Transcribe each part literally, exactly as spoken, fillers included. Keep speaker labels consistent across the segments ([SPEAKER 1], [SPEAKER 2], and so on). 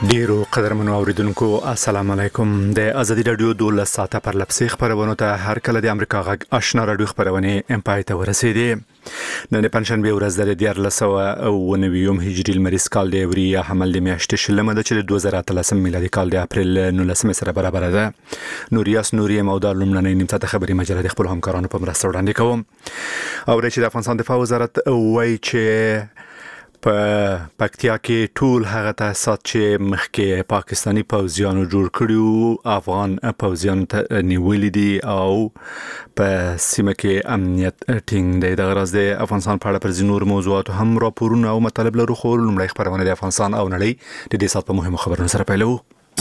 [SPEAKER 1] ډیرو قدرمنو اوریدونکو السلام علیکم. د ازادي رادیو د ساعته پر لپسې خبرونه ته هر کله د امریکا غږ آشنا رادیو خبرونه امپای ته ورسېدي. نن پنځشنبه ورځ د دیار لسوه او نویم هجری لمریز کال د اوریا حمل د میاشتې شلمه د چې د دوه زره اتلسم میلادي کال د اپریل نولسمه سره برابر ده. نوریاس نوري مودار لمننۍ نیمه ته خبري مجله د خپل همکارانو په مرسته وړاندې کوم. او د افغانستان دفاع وزارت وایي چې په پکتیا کې ټول هغه تاسات چې مخکې پاکستانی پوځیانو جوړ کړیو افغان پوځیانو ته نیولې دي او په سیمه کې امنیت ټینګ دی. د غرض د افغانستان په اړه پر ځینور موضوعات هم راپورونه او مطالب لرو. خو لومړی خبرونه د افغانستان او نړۍ د دې سات په مهمو خبرونو سره پیلو.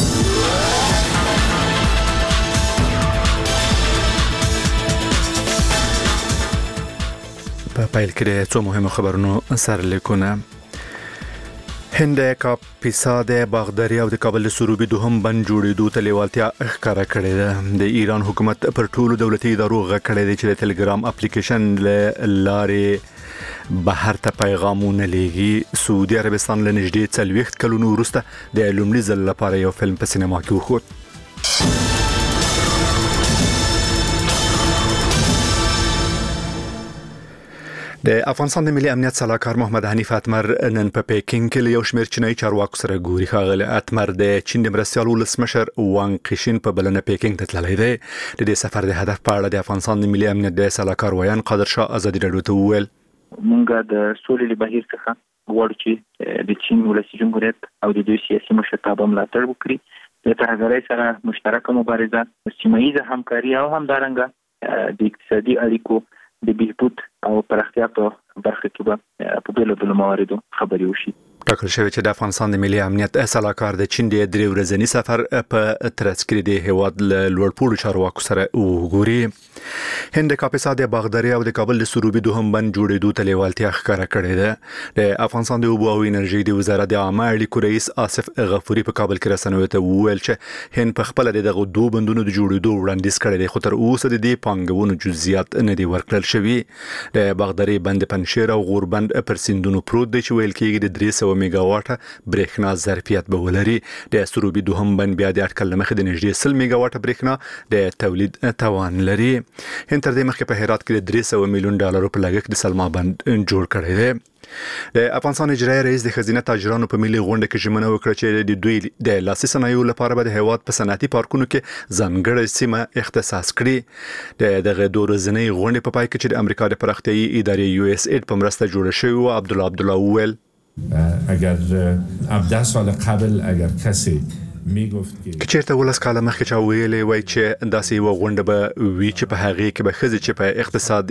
[SPEAKER 1] په پایل کې د څو مهمو خبرونو سره لیکونه. هند کاپیسا د باغداري او د کابل سروبي دوهم بند جوړېدو ته لیوالتیا ښکاره کړې ده. د ایران حکومت پر ټولو دولتي ادارو غږ کړی دی چې د ټلګرام اپلیکیشن لارې بهر ته پیغامونه لیږي. سعودي عربستان له نږدې څلوېښت کلونو وروسته د لومړي ځل لپاره یو فلم په سینما کې وښود. د افغانستان د ملي امنیت سلاکار محمد حنیف اتمر نن په پیکینګ کې یو شمېر چینایي چارواکو سره ګوري. ښاغلی اتمر د چین د مرستیال ولسمشر وانګ قیشین په بلنه پیکینګ ته تللی دی. د دې سفر د هدف په اړه د افغانستان د ملي امنیت د سلاکار ویان قادر شاه ازادي رادیو ته وویل:
[SPEAKER 2] موږ د سولې له بهیر څخه غواړو چې د چین ولسي جمهوریت او د دوی سیاسي مشرتابه ملاتړ وکړي. د ترهګرۍ سره مشترکه مبارزه، سیمه ییزه همکاري او همدارنګه د اقتصادي اړیکو د بهبود او پراختیا په برخه کې به په بېلو بېلو مواردو خبرې وشي.
[SPEAKER 1] ټاکل شوی چې د افغانستان د ملي امنیت سلاکار د چین د درې ورځني سفر په ترڅ کې د هیواد له لوړپوړو چارواکو سره وګوري. هند کاپیسا د باغداري او د کابل د سروبي دوهم بند جوړېدو ته لیوالتیا ښکاره کړې ده. د افغانستان د اوبو او انرژي د وزارت د عامه اړیکو رئیس آصف غفوري په کابل کې رسنیو ته وویل چې هند په خپل دغه دوه بندونو د جوړېدو وړاندیز کړی دی، خو تر اوسه د دې پانګونو جزئیات نه دي ورکړل شوي. د باغداري بند پنشیر او غوربند پر سیندونو پروت دی چې ویل کېږي د درې سوه میگا واټه برېښنا ظرفیت به ولري. د سروبي دوهم بند بیا د اټکل مخې د نږدې سل میگا واټه برېښنا د تولید توان لري. هند تر دې مخکې په هرات کې د درې سوه میلیون ډالرو په لګښت د سلما بند جوړ کړی دی. د افغانستان اجرایي رئیس د خزینه تاجرانو په ملي غونډه کې ژمنه وکړه چې د دوی د لاسي صنایعو لپاره به د هیواد په صنعتي پارکونو کې ځانګړې سیمه اختصاص کړي. د دغه دوه ورځنۍ غونډې په پای کې چې د امریکا د پراختیایي ادارې یو اس اید په مرسته جوړه شوې وه، عبدالله عبدالله وویل:
[SPEAKER 3] اگر هفده سال قبل اگر کسی میگفت
[SPEAKER 1] که چیرته ولس کاله مخکې چا ویلي وای چې داسې یوه غونډه به وي چې په هغې کې به ښځې چې په اقتصاد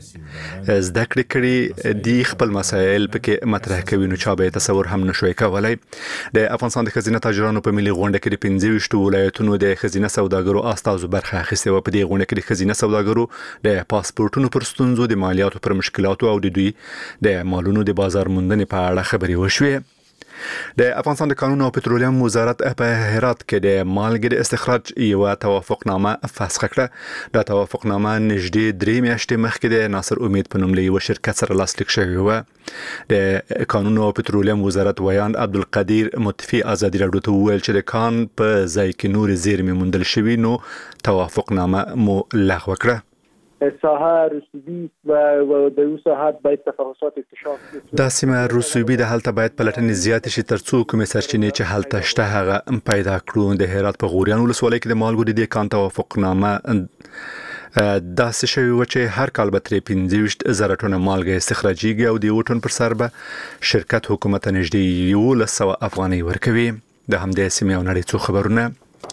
[SPEAKER 1] زده کړې کړي دي خپل مسایل پکې مطرح کوي، نو چا به یې تصور هم نشوی کولی. د افغانستان د ښځینه تاجرانو په ملي غونډه کې د پنځه ویشتو ولایتونو د ښځینه سوداګرو استازو برخه اخیستې وه. په دې غونډه کې د ښځینه سوداګرو د پاسپورټونو پر ستونزو، د مالیاتو پر مشکلاتو او د دوی د مالونو د بازار موندنې په اړه خبرې وشوې. د افغانستان د کانونو او پټرولیم وزارت په هرات کې د مالګې د استخراج یوه توافقنامه فسخ کړه. دا توافقنامه نږدې درې میاشتې مخکې د ناصر امید په نوم له یوه شرکت سره لاسلیک شوې وه. د کانونو او پټرولیم وزارت ویان عبدالقدیر مطفي ازادي رادیو ته وویل چې د کان په ځای کې نورې زیرمې موندل شوي، نو توافقنامه مو لغوه کړه.
[SPEAKER 4] ساحه رسوبی و د یو ساحه باید تفاوضات اکتشاف
[SPEAKER 1] دا سیمه رسوبی د حالت باید پلټنې زیات شي ترڅو کومې سرچینې چې حالت شته هغه پیدا کړو. د هرات په غوریان ولسوالۍ کې د مالګو د کان توافقنامه داسې شوی و چې هر کال به ترې پنځه ویشت زره ټنه مالګه استخراجېږي او د یو ټن پر سر به شرکت حکومت ته نږدې یولس سوه افغانۍ ورکوي. د همدې سیمې او نړۍ څو خبرونه.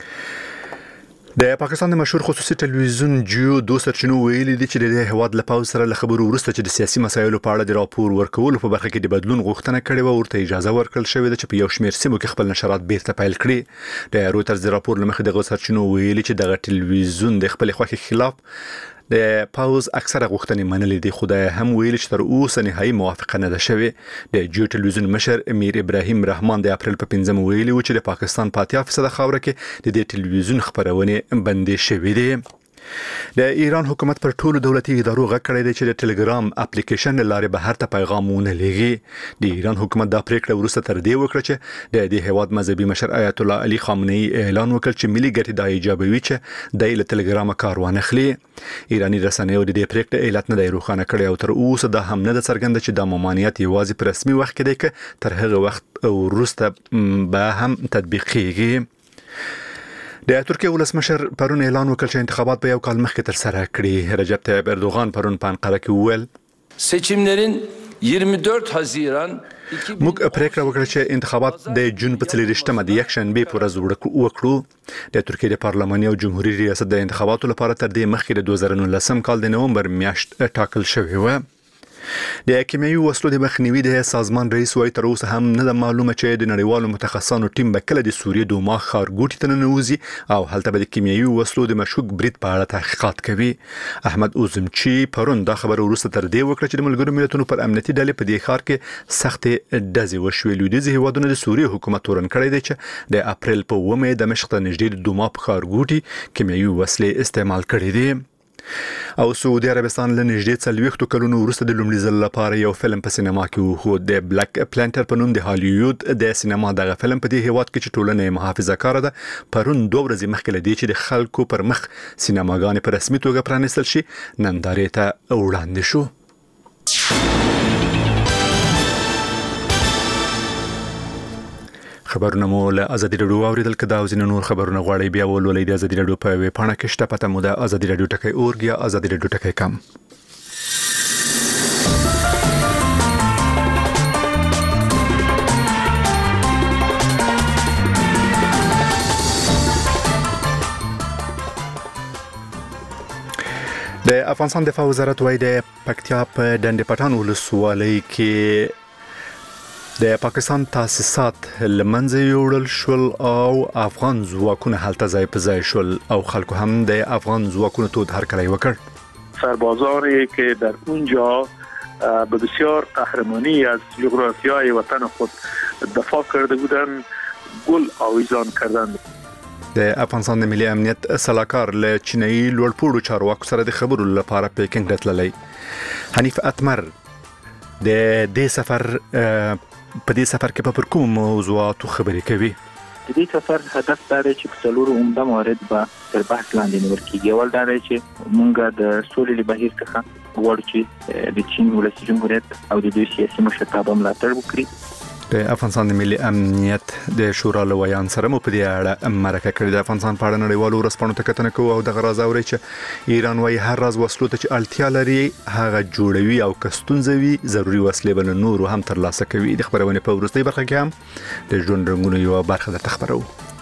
[SPEAKER 1] د پاکستان د مشهور خصوصي ټلویزیون جیو دو سرچینو ویلي دي چې د هیواد له پوځ سره له خبرو وروسته چې د سیاسي مسایلو په اړه د راپور ورکولو په برخه کې د بدلون غوښتنه کړې وه، ورته اجازه ورکړل شوې ده چې په یو شمېر سیمو کې خپل نشرات بیرته پیل کړي. د رویټرز د راپور له مخې دغه سرچینو ویلي چې دغه ټلویزیون د خپلې خوښې خلاف د پاوز اکثره غوښتنې منلې دي، خو دا هم ویل چې تر اوسه نهایي موافقه نه ده شوې. د جیو ټلویزیون مشر امیر ابراهیم رحمان د اپریل په پنځمه ویلي و چې د پاکستان په اتیا فیصده خاوره کې د دې ټلویزیون خبرونه بندې شوې دي. د ایران حکومت پر ټولو دولتي ادارو غږ کړی دی چې د ټلګرام اپلیکیشن لارې بهر ته پیغامونه لېږي. د ایران حکومت دا پریکړه وروسته تر دې وکړه چې د دې هیواد مذهبي مشر آیت الله علي خامنه‌ای اعلان وکړ چې ملي ګټې دا ایجابوي چې د له ټلګرام کار وانخلي. ایرانی رسنیو د دې پریکړې علت نه دی روښانه کړی او تر اوسه دا هم نه ده څرګنده چې دا ممانعت یوازې په رسمي وخت کې دی که تر هغه وخت وروسته به هم تطبیقېږي. د ترکیه ولسمشر پرون اعلان وکړ چې انتخابات به یو کال مخکې تر سره کړي. رجب طیب اردوغان پرون په انقره کې وویل
[SPEAKER 5] seçimlerin yirmi dört Haziran
[SPEAKER 1] موږ پریکړه وکړه چې انتخابات د جون په څلورشتمه د یکشنبه په ورځ وکړو. د ترکیه د پارلماني او جمهوریت ریاست د انتخاباتو لپاره تر دې مخکې د دوه زره نولسم کال د نومبر میاشت ټاکل شوې و. د کیمیاوي وسلو د مخنیوي د سازمان رئیس وايي تر اوسه هم نه معلومه چې د نړیوالو متخصصانو ټیم به کله د سوریې دوما ښارګوټي ته ننوځي او هلته به د کیمیاوي وسلو د مشکوک برید په اړه تحقیقات کوي. احمد اوزمچی پرون دا خبر وروسته تر دې وکړه چې د ملګرو ملتونو پر امنیتي ډلې په دې ښار کې سخت ډزې وشوې. لویدیځ هیوادونو د سوریې حکومت تورن کړی دی چې د اپریل په اوومه د دمشق ته نږدې د دوما په ښارګوټي کیمیاوي وسلې استعمال کړي دي. او سعودي عربستان له نږدې څلوېښتو کلونو وروسته د لومړي ځل لپاره یو فلم په سینما کې وخو. د بلیک پلانټر په نوم د هالیوود د سینما دغه فلم په دې هیواد کې چې ټولنه محافظه کار ده پرون دوه ورځې مخکې لدی چې د خلکو پر مخ سینماګانې په رسمي توګه پرانیستل شي نندارې ته وړاندې شو. خبرونه مو له ازادي رادیو اوریدل کدا او زین نور خبرونه غواړي بیا ولولئ د ازادي رادیو په ویب پاڼه کې شته پته مو د ازادي رادیو ټکی اورګ یا ازادي رادیو ټکی کم. د افغانستان دفاع وزارت وايي د پکتیا په ډنډ پټان ولسوالۍ کې د پاکستان تاسیسات لمنځه یوړل شول او افغان ځواکونه هلته ځای په ځای شول او خلکو هم د افغان ځواکونو تود هرکلی وکړ.
[SPEAKER 4] سربازانی که در اونجا به بسیار قهرمانی از جغرافیای وطن خود دفاع کرده بودند گل آویزان کردند.
[SPEAKER 1] د افغانستان د ملي امنیت سلاکار له چینایي لوړپوړو چارواکو سره د خبرو لپاره پیکینګ ته تللی. حنیف اتمر د دې سفر په دې سفر کې په کوم موضوعاتو خبرې کوي.
[SPEAKER 2] د دې سفر هدف دا دی چې په څلورو عمده موارد به تر بحث لاندې نیول کېږي. اول دا دی چې موږ د سولې له بهیر څخه غواړو چې د چین ولسي جمهوریت او د دوی سیاسي مشرتابه ملاتړ وکړي.
[SPEAKER 1] د افغانستان د ملي امنیت د شورا له ویان سره مو په دې اړه مرکه کړې. د افغانستان په اړه نړیوالو ورځپاڼو ته کتنه کوو او دغه راز اوري چې ایران وايي هر راز وسلو ته چې اړتیا لري هغه جوړوي او کستونځوي ضروري وسلې بل نور هم ترلاسه کوي. د خبرونه په ورستۍ برخه کې هم د ژوند رنگونو یو برخه د تخبرو.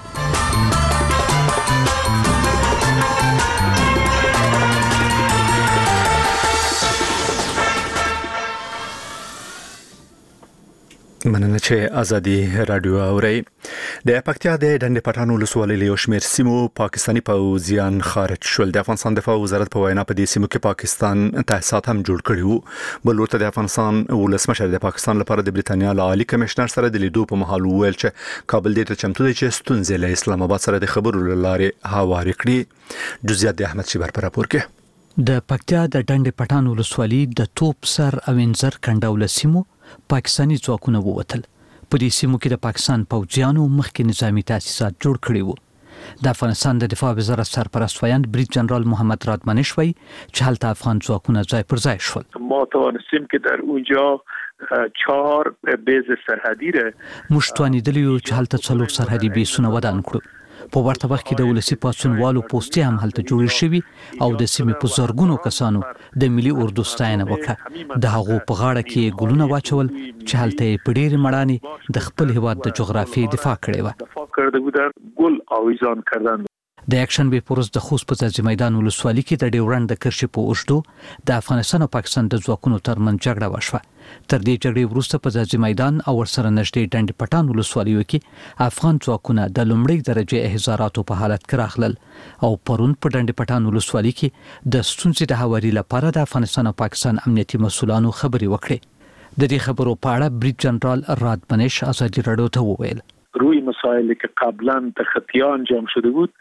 [SPEAKER 1] مننه چې ازادي رادیو اوري. د پکتیا د ډنډ پټان ولسوالۍ له شمیر سیمو پاکستانی پوځیان خارج شول. د افغانستان دفاع وزارت په وینا په دې سیمو کې پاکستان تاسیسات هم جوړ کړي وو. بل ورته د افغانستان ولسمشر د پاکستان لپاره د بریتانیا له عالی کمشنر سره د لیدو په مهال وویل چې کابل دې ته چمتو دی چې ستونزې له اسلام آباد سره د خبرو لارې هواري کړي. جزئیات د احمد شیبر پر راپور کې.
[SPEAKER 6] د پکتیا د ډنډ پټان ولسوالۍ د توپ سر او انځر کنډول سیمو پاکستانی ځواکونه ووتل. په دې سیمو کې د پاکستان پوځیانو مخکې نظامی تاسیسات جوړ کړي وو. د افغانستان د دفاع وزارت سرپرست ویاند بریج جنرال محمد رادمنش وایي چې هلته افغان ځواکونه ځای پر ځای شول.
[SPEAKER 4] ما توانستیم که در اونجا چهار بیز سرحدی را
[SPEAKER 6] موږ توانیدلیو چې هلته څلور سرحدي بیسونه ودان کړو. په ورته وخت کې د ولسی پاسونوالو پوسټي هم هلته جوړ شوي او د سیمې په زرګونو کسانو د ملي اردو ستاینه وکړه. د هغو په غاړه کې ګلونه واچول چې هلته په ډېرې مړانې د خپل هیواد د جغرافیې دفاع کړې وه.
[SPEAKER 4] دفاع کرده بودن گل آویزان کردند.
[SPEAKER 6] د اکشن به پروز د خوست په ځاځي میدان ولسوالۍ کې د ډیورند د کرښې په اوږدو د افغانستان او پاکستان د ځواکونو ترمنځ جګړه وشوه. تر دې جګړې وروسته په ځاځي میدان او ورسره نږدې ډنډ پټان ولسوالیو کې افغان ځواکونه د لومړۍ درجه احزاراتو په حالت کې راغلل او پرون په ډنډ پټان ولسوالۍ کې د ستونزې د هواري لپاره د افغانستان او پاکستان امنیتي مسؤلانو خبرې وکړې. د دې خبرو په اړه بریج جنرال رادمنش ازادي رادیو ته وویل
[SPEAKER 4] روی مسائلی که قبلا در خطیه انجام شده بود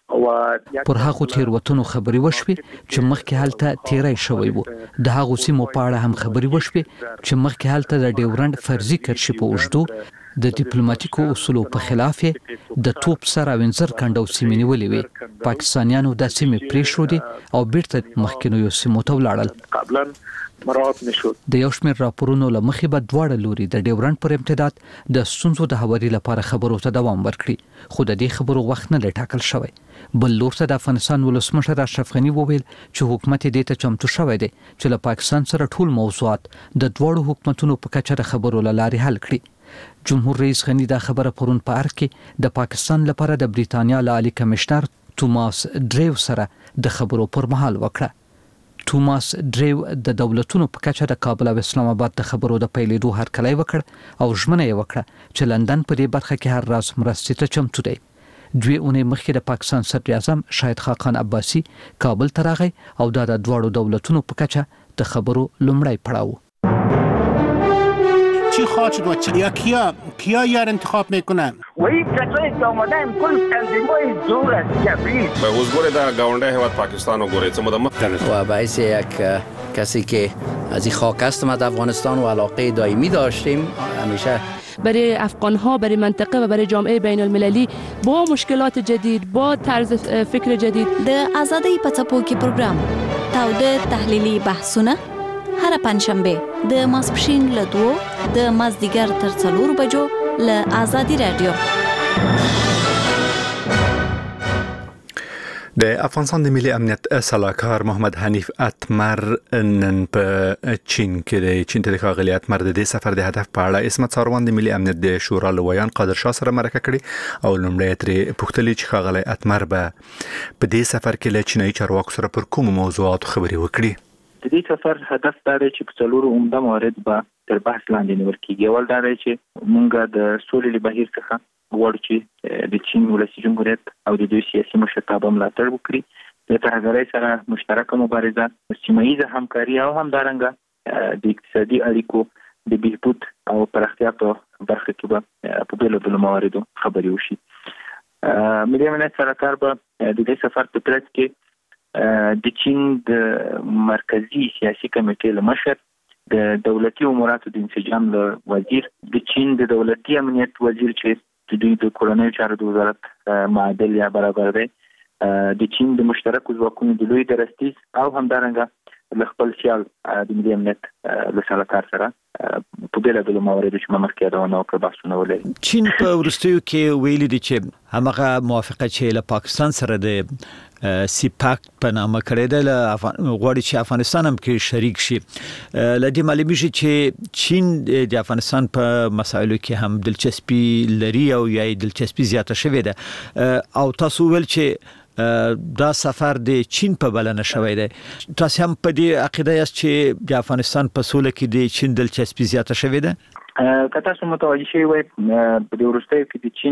[SPEAKER 6] پر هغه تیروتنو خبري وشوي چې مخکې هلته تیرای شوی وو. د هغه سیمو په اړه هم خبري وشوي چې مخکې هلته د ډیورند فرضي کرشي په وشدو د ډیپلوماټیکو اصولو په خلاف د توپ سره وینځر کندو سیمې نیولې وي. پاکستانیانو د سیمې پریښودي او بیرته مخکینو یو سیمو ته ولاړل.
[SPEAKER 4] مراعات نشود.
[SPEAKER 6] د یو شمېر راپورونو له مخې به دواړه لوري د ډیورند پر امتداد د ستونزو د هواري لپاره خبرو ته دوام ورکړي، خو د دې خبرو وخت نه ټاکل شوی. بل لور ته د افغانستان ولسمشر اشرف غني وویل چې حکومت دې ته چمتو شوی دی چې له پاکستان سره ټول موضوعات د دواړو حکومتونو په کچه د خبرو له لارې حل کړي. جمهور رئیس غني دا خبره پرون په ارګ کې د پاکستان لپاره د بریتانیا له عالی کمشنر توماس ډریو سره د خبرو پر مهال وکړه. توماس ډریو د دولتونو په کچه د کابل او اسلام آباد د خبرو د پیلېدو هرکلی وکړ او ژمنه یې وکړه چې لندن په دې برخه کې هر راز مرستې ته چمتو دی. دوی اونۍ مخکې د پاکستان صدر اعظم شاهد خاقان عباسی کابل ته راغی او دا د دواړو دولتونو په کچه د خبرو لومړی پړاو.
[SPEAKER 7] چی خواهد شد و چی؟ یا کیا کیا یار انتخاب میکنن؟
[SPEAKER 8] و این کسایی که آمدن کل تنظیمای دور از جبریل
[SPEAKER 9] به حضور در گاونده حواد پاکستان و گوره چه مدام
[SPEAKER 10] و باعث یک کسی که از این خاک هستم از افغانستان و علاقه دائمی داشتیم همیشه
[SPEAKER 11] برای افغان ها، برای منطقه و برای جامعه بین المللی با مشکلات جدید، با طرز فکر جدید.
[SPEAKER 12] د آزادی پڅپو کې پروګرام تاوده تحلیلی بحثونه هر پنځشنبه د ماسپښین له دوه د مازدیګر تر څلور بجو له آزادی رادیو.
[SPEAKER 1] د افغانستان د ملي امنیت سلاکار محمد حنیف اتمر نن په چین کې د چین ته ښاغلي اتمر د دې سفر د هدف په اړه اسمت ساروان د ملي امنیت د شورا لویان قادر شاه سره مرکه کړې او لومړی ترې پوښتلې چې ښاغلي اتمر به په دې سفر کې له چینایي چارواکو سره پر کومو موضوعاتو خبرې وکړي.
[SPEAKER 2] د دې سفر هدف دا دی چې په څلورو عمده موارد به تر بحث لاندې نیول کېږي. اول دا دی چې موږ د سولې له بهیر څخه غواړو چې د چین ولسي جمهوریت او د دوی سیاسي مشرتابه ملاتړ وکړي، د ترهګرۍ سره مشترکه مبارزه، سیمه ییزه همکاري او همدارنګه د اقتصادي اړیکو د بهبود او پراختیا په برخه کې به په بېلابېلو مواردو خبرې وشي. ملي امنیت سلاکار به د دې سفر په ترڅ کې د چین د مرکزی سیاسي کمیټې له مشر، د دولتي اموراتو د انسجام له وزیر، د چین د دولتي امنیت وزیر چې د دوی د کورنیو چارو د وزارت معادل یا برابر دی، د چین د مشترکو ځواکونو د لوی درستیز او همدارنګه له خپل سیال د ملي امنیت له سلاکار سره په بېلابېلو مواردو چې ما مخکې یادونه وکړه بحثونه ولري.
[SPEAKER 13] چین په وروستیو کې ویلي دي چې همغه موافقه چې له پاکستان سره د سیپاک په نامه کړی دی له غواړي چې افغانستان هم کې شریک شي. له دې معلومیږي چې چین د افغانستان په مسایلو کې هم دلچسپي لري او یا دلچسپي زیاته شوې ده او تاسو ویل چې دا سفر د چین په بلنه شوی دی. تاسو هم په دې عقیده یاست چې د افغانستان په سوله کې د چین دلچسپي زیاته شوې ده؟
[SPEAKER 2] که تاسو متوجه شوي وای په دې وروستیو کې د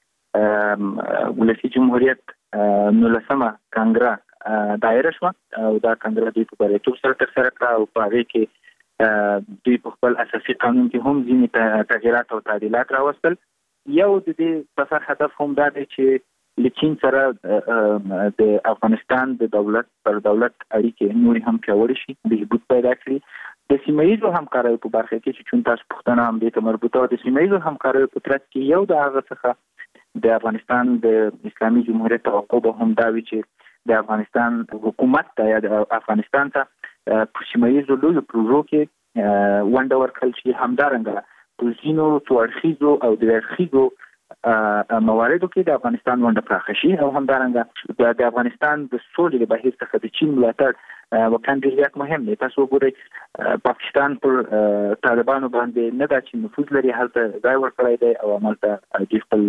[SPEAKER 2] چین ولسي جمهوریت نولسمه کانګره دایره شوه او دا کانګره دوی په بریالیتوب سره ترسره کړه او په هغې کې دوی په خپل اساسي قانون کې هم ځینې تغییرات او تعدیلات راوستل. یو د دې سفر هدف هم دا دی چې له چین سره د افغانستان د دولت پر دولت اړیکې نورې هم پیاوړې شي، بهبود پیدا کړي. د سیمه ییزو همکاریو په برخه کې چې چون تاسو پوښتنه هم دې ته مربوطه د سیمه ییزو همکاریو په ترڅ کې یو د هغه څخه د افغانستان د اسلامي جمهوریت توقع به هم دا وي چې د افغانستان حکومت ته یا د افغانستان ته په سیمه ییزو لویو پروژو کې ونډه ورکړل شي، همدارنګه په ځینو څو اړخیزو او درې اړخیزو مواردو کې د افغانستان ونډه پراخه شي او همدارنګه د افغانستان د سولې له بهیر څخه د چین ملاتړ واقعا ډېر زیات مهم دی. تاسو وګورئ پاکستان پر طالبانو باندې نه دا چې نفوذ لري، هلته ځای ورکړی دی او همالته دوی خپل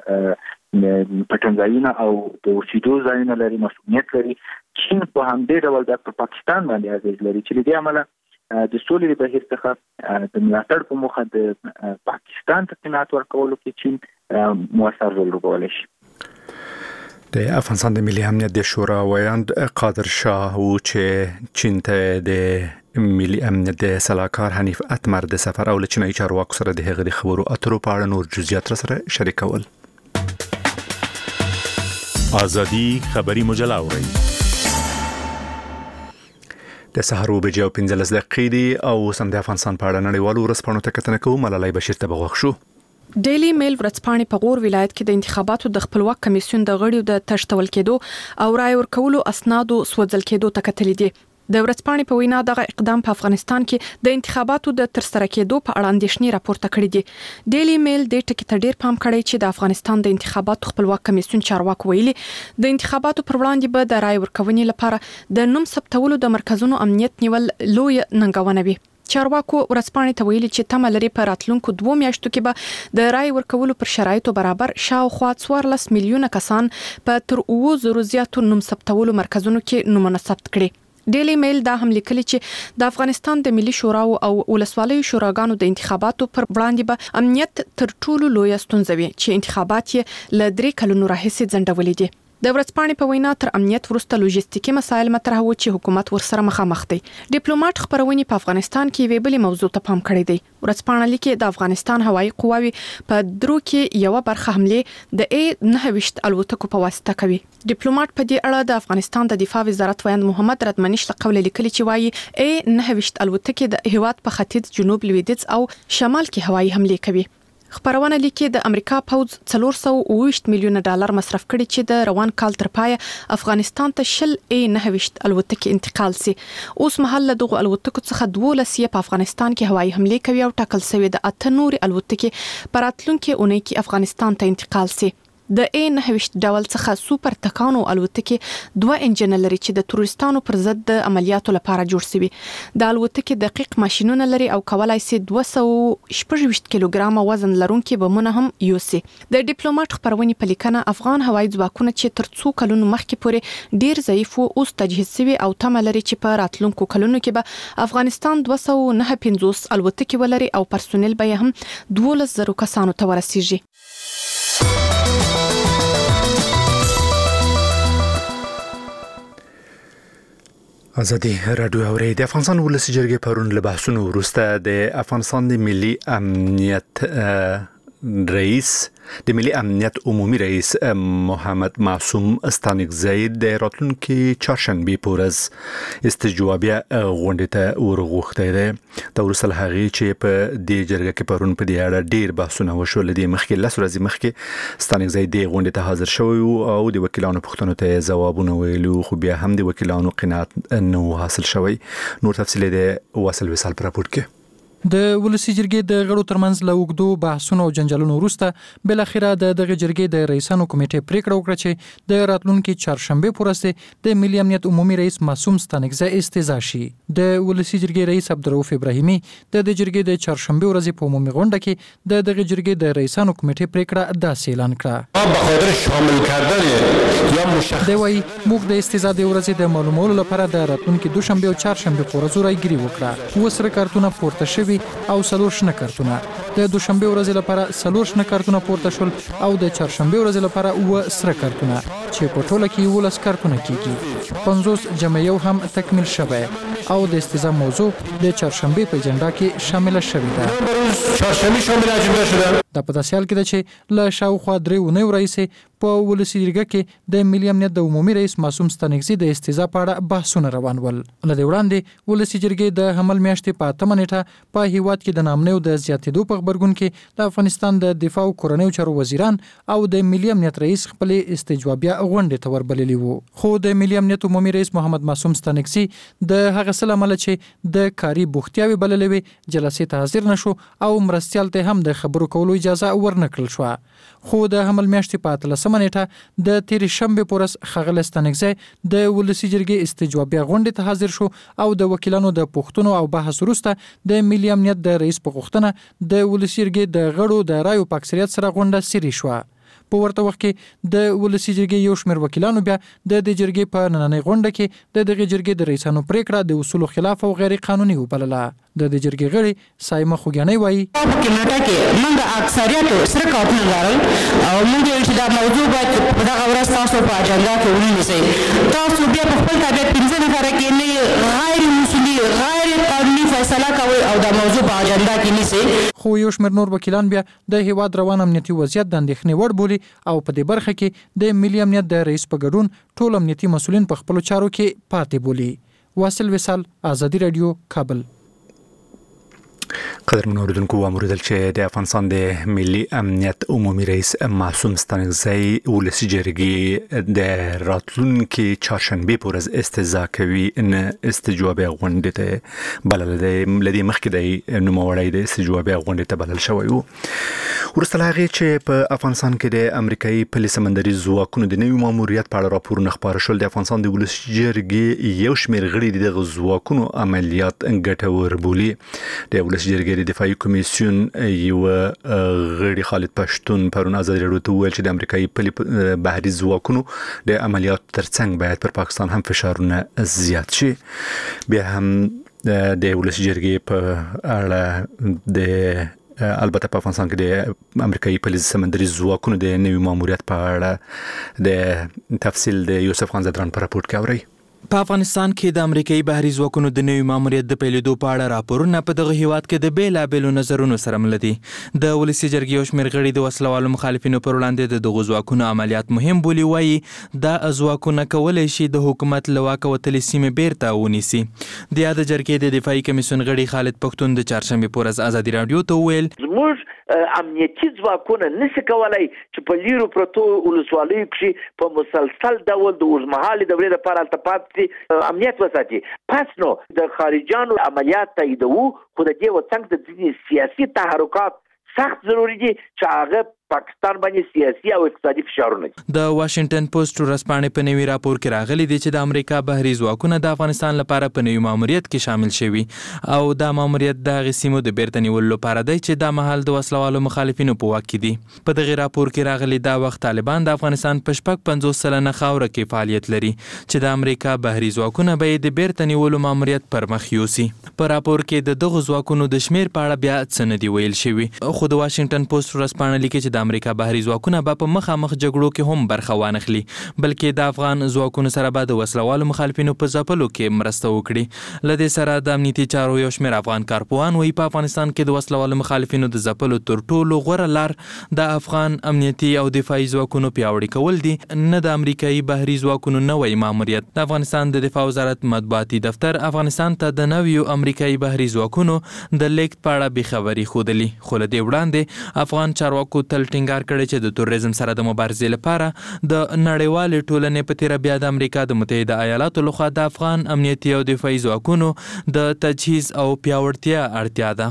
[SPEAKER 2] پټنځایونه او د اوسېدو ځایونه لري، مسؤلیت لري. چین په همدې ډول د پاکستان باندې اغېز لري چې له دې امله د سولې بهیر څخه د ملاتړ په موخه د پاکستان ته قناعت ورکولو کې چین مؤثر رول لوبولی شي.
[SPEAKER 1] د افغانستان د ملي امنیت د شورا ویاند قادر شاه و چې چین ته د ملي امنیت د سلاکار حنیف اتمر د سفر او له چینایي چارواکو سره د هغه د خبرو اترو په اړه نور جزئیات سره شریکول. ازادي خبري مجله اوري د سهارو بجې او پنځلس دقیقې دي او سم د افغانستان په اړه نړیوالو ورځپاڼو ته کتنه کوو. ملالۍ بشیر ته بغوښ شو.
[SPEAKER 14] ډیلی میل ورځپاڼې په غور ولایت کې د انتخاباتو د خپلواک کمیسیون د غړیو د تشتول کېدو او رای ورکولو اسنادو سوځل کېدو ته کتلې دي. د ورځپاڼې په وینا دغه اقدام په افغانستان کې د انتخاباتو د ترسره کېدو په اړه اندېښنې راپورته کړې دي. ډیلی میل د ټکی ته ډیر پام کړی چې د افغانستان د انتخاباتو خپلواک کمیسیون چارواکو ویلي د انتخاباتو پر وړاندې به د رای ورکونې لپاره د نوم ثبتولو د مرکزونو امنیت نیول لوی ننګونه وي. چارواکو ورځپاڼې ته ویلي چې تمه لري په راتلونکو دوه میاشتو کې به د رای ورکولو پر شرایطو برابر شاوخوا څوارلس میلیونه کسان په تر اووه زرو زیاتو نوم ثبتولو مرکزونو کې نومونه ثبت کړي. ډیلی میل دا هم لیکلي چې د افغانستان د ملي شورا او ولسوالیو شوراګانو د انتخاباتو پر وړاندې به امنیت تر ټولو لوی ستونزه وي چې انتخابات یې ل درې کلونو راهیسې ځنډولې دي. د ورځپاڼې په وینا تر امنیت وروسته لوجستیکي مسایل مطرح و چې حکومت ورسره مخامخ دی. ډیپلوماټ خبرونه په افغانستان کې وی بلې موضوع ته پام کړی دی. ورځپاڼه لیکي د افغانستان هوایي قواوي په درو کې یو برخه حمله د ای نه وشت الوتکو په واسطه کوي. ډیپلوماټ په دې اړه د افغانستان د دفاع وزارت ویاند محمد ردمنش له قوله لیکلي چې وايي ای نه وشت الوتکې د هیواد په ختیځ جنوب لویدیځ او شمال کې هوایي حمله کوي. خبرونه لیکي د امریکا پوز څلور سوه او اووه میلیونه ډالر مصرف کړي چې د روان کال تر پایه افغانستان ته شل ای نه وشت الوتکې انتقال سي. اوس مهال دغه الوتکو څخه دولس په افغانستان کې هوایي حمله کوي او ټاکل شوی د اته نور الوتکې په راتلونکي اونۍ کې افغانستان ته انتقال سي. د ای نه وشت ډول څخه سوپر تکانو الوتکې دوه انجن لري چې د تروریستانو پر ضد د عملیاتو لپاره جوړ شوی. د الوتکې دقیق ماشينونه لري او کولای شي دوه سوه شپږ کیلوګرام وزن لرونکي بمونه هم یوسي. د ډیپلوماټ خبرونه په لیکنه افغان هوایي ځواکونه چې تر څو کلونو مخکې پورې ډیر ضعیف او اوس تجهیز شوی او تمه لري چې په راتلونکو کلونو کې به افغانستان دوه سوه نه پنځوس الوتکې ولري او پرسونل به هم دولس زره کسانو ته ورسیږي.
[SPEAKER 1] ازادي رادیو اوري د افغانستان ولسی جرګې پرون له بحثونو وروسته د افغانستان د ملي امنیت رئیس د ملي امنیت عمومي رئیس محمد معصوم استانکزی د راتلونکي چهارشنبه په ورځ استجوابیه غونډه ته ورغوښته ده. د ورسل هغه چې په دې جرګه کې پرون په دې اړه ډیر بحثونه وشول. د مخکې لس ورځې مخکې استانکزی د غونډه ته حاضر شوی او د وکیلانو پوښتنو ته ځوابونه ویلو، خو بیا هم د وکیلانو قناعت نه حاصل شوی. نور تفصیل د واصل وصال پر راپور کې
[SPEAKER 15] د ولسی جرګې د غړو ترمنځ له اوږدو بحثونو او جنجالونو وروسته بل اخیره د دغه جرګې د رئیسانو کمیټې پریکړه وکړه چې د راتلونکي چهارشنبه پورې د ملي امنیت عمومي رئیس معصوم استانکزی استعزا شي. د ولسی جرګې رئیس عبدالرؤف ابراهیمي د دې جرګې د چهارشنبه ورځې په عمومي غونډه کې د دغه جرګې د رئیسانو کمیټې پریکړه داسې اعلان کړه:
[SPEAKER 16] به خاطر شامل کردن یا مشخص
[SPEAKER 15] دی وايي موږ د استعزا د ورځې د معلومولو لپاره د راتلونکي دوشنبه او چهارشنبه په ورځو راګری وکړه. وسره کارتونه پورته شوي او څلور شنه کارتونه. د دوشنبه ورځې لپاره څلور شنه کارتونه پورته شول او د چهارشنبه ورځې لپاره اوه سره کارتونه چې په ټوله کې یولس کارتونه کیږي. پنځوس جمع یو هم تکمیل شوی او د استعزا موضوع د چهارشنبه په اجنډا کې شامل شوی ده.
[SPEAKER 16] چهارشنبه شامل اجنډا شوه.
[SPEAKER 15] د په داسې حال کې ده چې له شاوخوا درې اونۍ وروسته په ولسی جرګه کې د ملي امنیت د عمومي رئیس معصوم استانکزی د استعزا په اړه بحثونه روان ول. لدې وړاندې ولسی جرګې د حمل میاشتې په اتمه نیټه په هیواد کې د نامنیو د زیاتېدو په خبرګون کې د افغانستان د دفاع او کورنیو چارو وزیران او د ملي امنیت رئیس خپل استجوابیه غونډه ته وربللی وو. خو د ملي امنیت عمومي رئیس محمد معصوم استانکزی د هغه سره عمل چې د کاری بوختیاوي بللې وي جلسې ته حاضر نشو او مرستيال ته هم د خبرو کولو اجازه ورنکړل شو. خو د حمل میاشتې په اتلسمه نیټه د تیر شنبه پورس خغل استانکزی د ولسی جرګې استجوابیه غونډه ته حاضر شو او د وکیلانو د پوښتنو او بحث وروسته د ملي امنیت د رئیس په غوښتنه د ولسی جرګې د غړو د رایو په اکثریت سره غونډه سری شو. په ورته وخت کې د ولسی جرګې یو شمېر وکیلانو بیا د دې جرګې په نننۍ غونډه کې د دغه جرګې د رئیسانو پریکړه د اصولو خلاف او غیر قانوني وبلله. د دې جرګې غړي سایمه خوګیانۍ وایي
[SPEAKER 17] په کمیټه کې موږ اکثریت سره کارتونه لرل او موږ چې دا موضوع باید په دغه ورځ تاسو په اجنډا کې ونیسئ. تاسو بیا په خپل طبیعت پنځه نفره کې نه غیر مسؤلي غیر قانوني فیصله کوي او د موضوع په اجنډا کې نیسي.
[SPEAKER 15] خو یو شمېر نور وکیلان بیا د هیواد روان امنیتي وضعیت د اندېښنې وړ بولي او په دې برخه کې د ملي امنیت د رئیس په ګډون ټول امنیتي مسؤلین په خپلو چارو کې پاتې بولي. واصل وصال، آزادي رادیو، کابل.
[SPEAKER 1] قدر من اوریدونکو واوریدل چې د افغانستان د ملي امنیت عمومي رئیس معصوم ستانکزی ولسي جرګې د راتلونکي چهارشنبه په ورځ استعزا کوي نه استجوابي غونډه ته بلل دی. لدی مخکې د نوموړی د استجوابي غونډه ته بلل شوی وو. ورسته لاغي چې په افغانستان کې د امریکایي پلي سمندري ځواکونو د نوي ماموریت په اړه راپورونه خبر شول. د افغانستان د ولسي جرګې یو شمېر غړي د ځواکونو عملیات ګټور بولي. د ولسي جرګې د دفاعي کمیسیون یو غړي خالد پښتون پرون آزادي راډیو ته وویل چې د امریکایي پلي بحري ځواکونو د عملیاتو ترڅنګ باید پر پاکستان هم فشارونه زیات شي. بیا هم د ولسي جرګې په اړه د البته په افغانستان کې د امریکایي پلي سمندري ځواکونو د نوي ماموریت په اړه د تفصیل د یوسف خان زدران په راپور کې اورئ.
[SPEAKER 18] په افغانستان کې د امریکایي بحري ځواکونو د نوي ماموریت د پیلېدو په اړه راپورونه په دغه هیواد کې د بیلابیلو نظرونو سره مل دي. د ولسي جرګې یو شمېر غړي د وسلوالو مخالفینو پر وړاندې د دغو ځواکونو عملیات مهم بولي. وایي دا ځواکونه کولی شي د حکومت له واکه وتلې سیمې بیرته ونیسي. د یاد جرګې د دفاعي کمیسیون غړي خالد پښتون د چهارشنبې په ورځ آزادي راډیو ته وویل
[SPEAKER 19] زموږ امنیتي ځواکونه نشي کولای چې په لیرو پرتو ولسوالیو کې په مسلسل ډول د اوږدمهالې دورې لپاره هلته پاتې امنیت وساتي. پس نو د خارجانو عملیات تاییدوو، خو د دې وڅنګ د ځینې سیاسي تحرکات سخت ضروري دي چې هغه پاکستان باندې سیاسي او اقتصادي فشارونه دي.
[SPEAKER 18] د واشنگټن پوسټ ورځپاڼې په نوي راپور کې راغلي دي چې د امریکا بحري ځواکونه د افغانستان لپاره په نوي ماموریت کې شامل شوي او دا ماموریت د هغې سیمو د بیرته نیولو لپاره دی چې دا مهال د وسلوالو مخالفینو په واک کې دي. په دغه راپور کې راغلي دا وخت طالبان د افغانستان په شپږ پنځوس سلنه خاوره کې فعالیت لري چې د امریکا بحري ځواکونه به یې د بیرته نیولو ماموریت پر مخ یوسي. په راپور کې د دغو ځواکونو د شمیر په اړه بیا څه نه دي ویل شوي، خو د واشنگټن پوسټ ورځپاڼه لیکي چې د امریکا بحري ځواکونه به په مخامخ جګړو کې هم برخه وانخلي، بلکې د افغان ځواکونو سره به د وسلوالو مخالفینو په ځپلو کې مرسته وکړي. له دې سره د امنیتي چارو یو شمېر افغان کارپوهان وایي په افغانستان کې د وسلوالو مخالفینو د ځپلو تر ټولو غوره لار د افغان امنیتي او دفاعي ځواکونو پیاوړي کول دي، نه د امریکایي بحري ځواکونو نوی ماموریت. د افغانستان د دفاع وزارت مطبوعاتي دفتر افغانستان ته د نویو امریکایي بحري ځواکونو د لیږد په اړه بېخبري ښودلي، خو له دې وړاندې افغان چارواکو تل ټینګار کړی چې د توریزم سره د مبارزې لپاره د نړیوالې ټولنې په تیره بیا د امریکا د متحده ایالاتو لخوا د افغان امنیتي او دفاعي ځواکونو د تجهیز او پیاوړتیا اړتیا ده.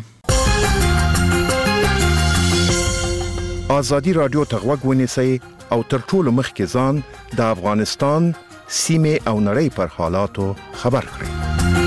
[SPEAKER 20] آزادي رادیو ته غوږ ونیسئ او تر ټولو مخکې ځان د افغانستان سیمې او نړۍ پر حالاتو خبر کړئ.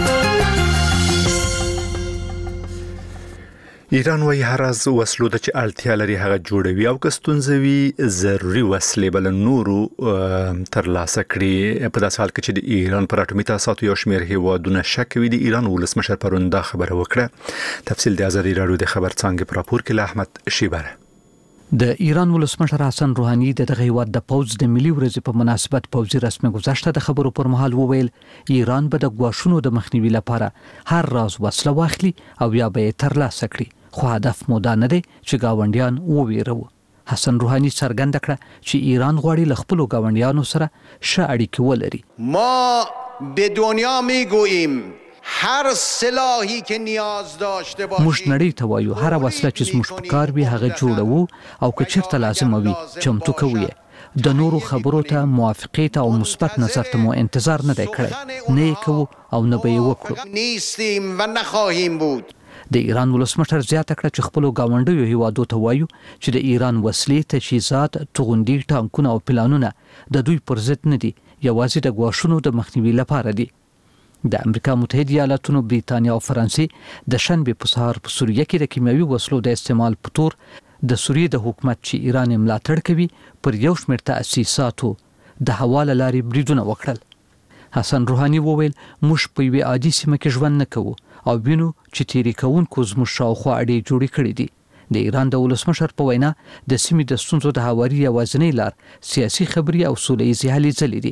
[SPEAKER 1] ایران وایي هر از وسلو ته چې اړتیا لري هغه جوړوي او که ستونزه وي ضروري وسلې به له نورو ترلاسه کړي. په داسې حال کې چې د ایران پر اټومي تاسیساتو یو شمېر هیوادونه شک کوي. د ایران ولسمشر پرون دا خبره وکړه. تفصیل د آزادي راډیو د خبر څانګې په راپور کې له احمد شیبره.
[SPEAKER 6] د ایران ولسمشر حسن روحاني د دغه هیواد د پوځ د ملي ورځې په مناسبت پوځي رسمي گذشته د خبرو پر مهال وویل ایران به د ګواښونو د مخنیوي لپاره هر راز وسله واخلي او یا به یې ترلاسه کړي، خو هدف مو دا نه دی چې گاونډیان وویروي. حسن روحاني څرګنده کړه چې ایران غواړي له خپلو گاونډیانو سره ښه اړیکې ولري.
[SPEAKER 21] ما به دنیا میگوییم هر سلاحی که نیاز داشته باشید
[SPEAKER 6] موږ نړۍ ته وایو هر وسله چې زموږ په کار وي هغه جوړوو او که چیرته لازمه وي چمتو کوو. د نورو خبرو ته، موافقې ته او مثبت نظر ته مو انتظار نه دی کړی، نه یې کوو او نه به یې وکړو.
[SPEAKER 21] نیستیم و نخواهیم بود.
[SPEAKER 6] د ایران ولسمشر زیاته کړه چې خپلو ګاونډیو هیوادو ته وایو چې د ایران وسلې، تجهیزات، توغندي، ټانکونه او پلانونه د دوی پر ضد نه دي، یوازې د ګواښونو د مخنیوي لپاره دي. د امریکا متحده ایالاتونو، بریتانیا او فرانسې د شنبې په سهار په سوریه کې د کیمیاوي وسلو د استعمال په تور د سوریې د حکومت چې ایران یې ملاتړ کوي پر یو شمېر تاسیساتو د هوا له لارې بریدونه وکړل. حسن روحاني وویل موږ په یوې عادي سیمه کې ژوند نه کوو او وینو چې تیری کوونکو زموږ شاوخوا اډې جوړې کړې دي. د ایران د ولسمشر په وینا د سیمې د ستونزو د هواري یوازینۍ لار سیاسي خبرې او سوله ییزې هلې ځلې دي.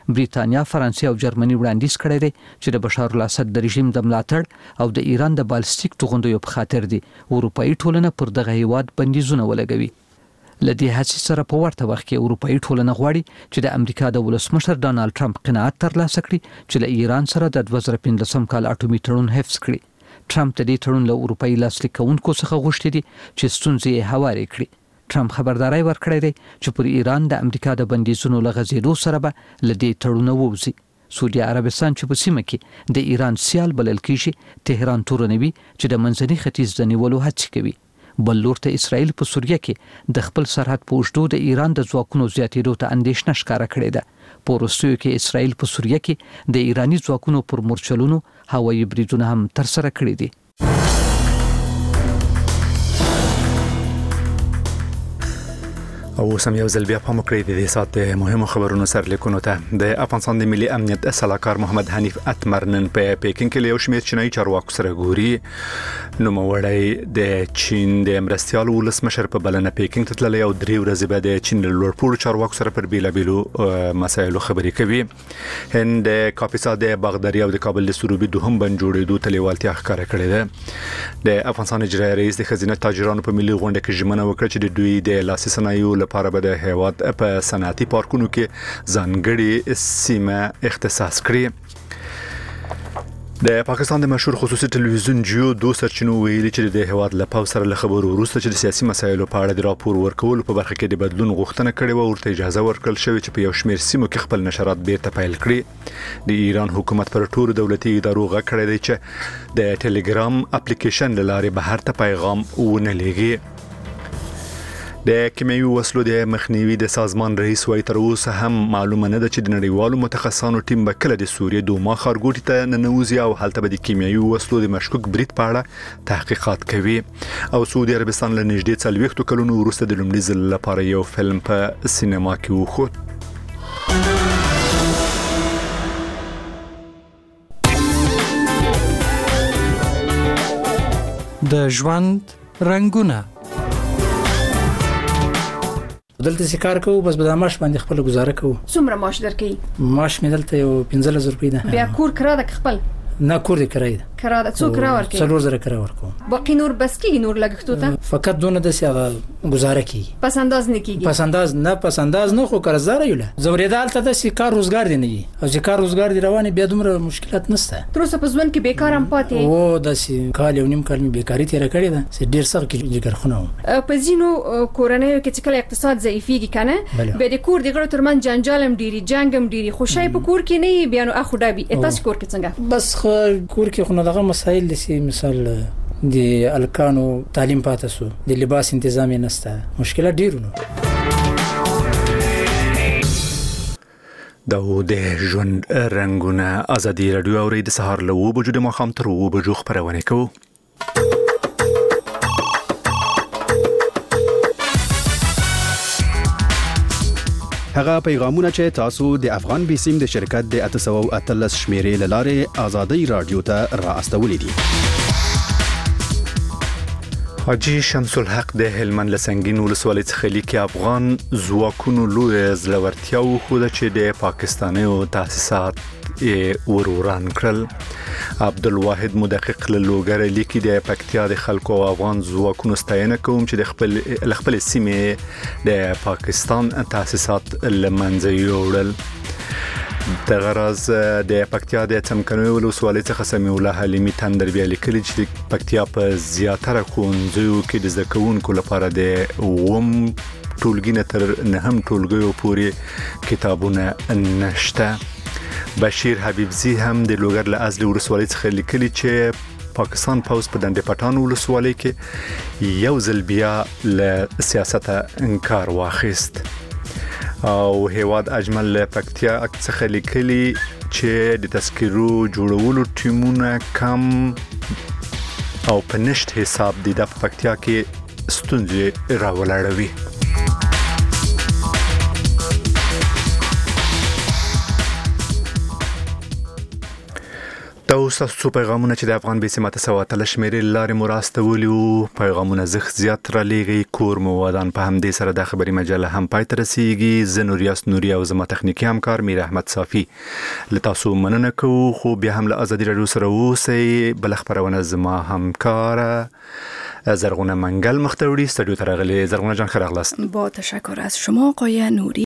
[SPEAKER 6] بریتانیا، فرانسې او جرمني وړاندیز کړی دی چې د بشار الاسد د رژیم د ملاتړ او د ایران د بالستیک توغندیو په خاطر دی اروپאי ټولنه پر دغه هیواد بندیزونه ولګوي. لدې هڅې سره په ورته وخت کې اروپאי ټولنه غواړي چې د امریکا د ولسمشر ډانلډ ټرمپ قناعت ترلاسه کړي چې له ایران سره د دوه زره پنځلسم کال اټومي تړون حفظ کړي. ټرمپ د دې تړون له اروپאי لاسلیک کوونکو څخه غوښتي دي چې ستونزې یې هوارې کړي. ټرمپ خبرداري ورکړې ده چې پر ایران د امریکا د بندیزونو لغزیدو سره به لدې تړون ووزي. سعودي عربستان چې په سیمه کې د ایران سیال بلل کیږي، تهران تورنوي چې د منځني ختیځ د نیولو هڅه کوي. بل لور ته اسرائیل په سوریه کې د خپل سرحد په اوږدو د ایران د ځواکونو زیاتېدو ته اندېښنه ښکاره کړې ده. په وروستیو کې اسرائیل په سوریه کې د ایرانی ځواکونو پر مورچلونو هوایي بریدونه هم ترسره کړي دي.
[SPEAKER 1] او سم یو ځل بیا په مکرې د دې سات مهمو خبرونو سره لیکونو ته د افغانستان د ملي امنیت سلاکار محمد حنیف اتمر نن په پیکینګ کې یو شمېر چینایي چارواکو سره ګوري. نو موړی د چین د مرستيال ولسمشر په بلنه پیکینګ ته تللی او درې ورځې بعد د چین لوړ پوړو چارواکو سره پر بیلابیلو مسایلو خبرې کوي. هند کاپیسا د باغداري او د کابل د سروبي دوهم بن جوړېدو ته لیوالتیا ښکاره کړې ده. د افغانستان اجرایي رئیس د خزینه تاجرانو په ملي غونډه کې ژمنه وکړه چې د دوی د لاسي صنایعو لپاره به د هیواد په صنعتي پارکونو کې ځانګړي سیمه اختصاص کړي. د پاکستان د مشهور خصوصي ټلویزیون جیو دو سرچینو ویلي چې د هیواد له پاو سره له خبرو وروسته چې د سیاسي مسایلو په اړه د راپور ورکولو په برخه کې د بدلون غوښتنه کړې و، ورته اجازه ورکړل شوې چې په یو شمېر سیمو کې خپل نشرات بیرته پیل کړي. د ایران حکومت پر ټولو دولتي ادارو غږ کړی دی چې د ټلګرام اپلیکیشن له لارې بهر ته پیغام ونه لیږي. د کیمیاوي وسلو د مخنیوي د سازمان رئیس وايي تر اوسه هم معلومه نه ده چې د نړیوالو متخصصانو ټیم به کله د سوریې دوما ښارګوټي ته ننوځي او هلته به د کیمیاوي وسلو د مشکوک برید په اړه تحقیقات کوي. او سعودي عربستان له نږدې څلوېښتو کلونو وروسته د لومړي ځل لپاره یو فلم په سینما کې وښود.
[SPEAKER 15] د ژوند رنگونه
[SPEAKER 3] دلته سکار کوو بس به د معاش باندې خپل گزاره کوو.
[SPEAKER 22] څومره معاش درکې؟
[SPEAKER 3] معاش مې دلته یو پنځه زره روپۍ ده.
[SPEAKER 22] بیا کور کرا د خپل؟
[SPEAKER 3] نه کور دې کرای ده.
[SPEAKER 22] کرا د څو کرا ورکې؟
[SPEAKER 3] څلور زره کرا ورکو.
[SPEAKER 22] باقي نور بس کېږي نور لګښتو ته؟
[SPEAKER 3] فقط دونه د سیاغه گزاره کیږي.
[SPEAKER 22] پس انداز نه کیږي؟
[SPEAKER 3] پس انداز نه پس انداز نه خو قرضدار یو له. زوریدال ته د سکار روزګار دی نه وي او چې کار روزګار دی روانه بیا دومره مشکلات نشته.
[SPEAKER 22] تر اوسه په ځوان کې بیکار هم پاتې؟
[SPEAKER 3] او د سی کال یو نیم کال می بیکاری تیر کړی ده. سې ډیر سخت کې جګر خونه
[SPEAKER 22] په ځینو کورنیو کې چې کله اقتصاد ضعیفيږي کنه به د کور د غړو ترمن جنجال هم ډیری جنگ هم ډیری خوشای په کور کې نه بیا نو اخو ډابي تاسو کور کې څنګه؟
[SPEAKER 3] بس خو کور کې خو نه دغه مسائل دي مثال د الکانو تعلیم پاتې سو د لباس تنظیم نشته مشکلات ډیرونه.
[SPEAKER 1] دا د ژوند رنگونه ازادي رادیو او د سهار له وو بجو د مخام تر وو بجو خبرونه کوي.
[SPEAKER 23] هغه پیغامونه چې تاسو د افغان بیسیم د شرکت د اته سوه او اتلس شمیرې لاره ازادي رادیو ته را استولې دي.
[SPEAKER 1] حاجی شمس الحق د هلمند لسنګین ولسوالۍ څخه لیکي افغان ځواکونو لوی زلورتیا وښوده چې د پاکستاني تاسیسات وروران کړل. عبدالواحد مدقق له لوګر لیکي د پکتیا د خلکو او افغان ځواکونو ستاینه کوم چې د خپل خپل سیمې د پاکستان تاسیسات لمنځه یوړل. د غرض د پکتیا د څمکنیو ولسوالۍ څخه سمیع الله حلیمي تندر بیا لیکلي چې پکتیا په زیاتره ښوونځیو کې د زده کوونکو لپاره د اووم ټولګي نه تر نهم ټولګیو پورې کتابونه نشته. بشیر حبیبزی هم د لوګر له ازلي ولسوالۍ څخه لیکلي چې پاکستان پوز په دنده پټان ولسوالۍ کې یو ځل بیا له سیاسته انکار واخیست. او هیواد اجمل له پکتیا څخه لیکلي چې د تذکرو جوړولو ټیمونه کم او په نشت حساب دي د پکتیا کې ستونزې راولاړوي. د دا اوس تاسو پیغامونه چې د افغان بیسمه سواتل شمیرې لارې مراستولي او پیغامونه زخ زیات را لېږي کور مو ودان په همدې سره د خبري مجله هم پای ته رسیږي زه نوریاس نوري او زما تخنیکی همکار میر احمد صافي لتاسو مننه کوو خو بیا هم له ازادي رادیو سره اوسئ بل خبرونه زما همکار زرغونه منگل مختوری استودیو ترغلی زرغونه جان خیرغلاست.
[SPEAKER 4] با تشکر از شما آقای نوری.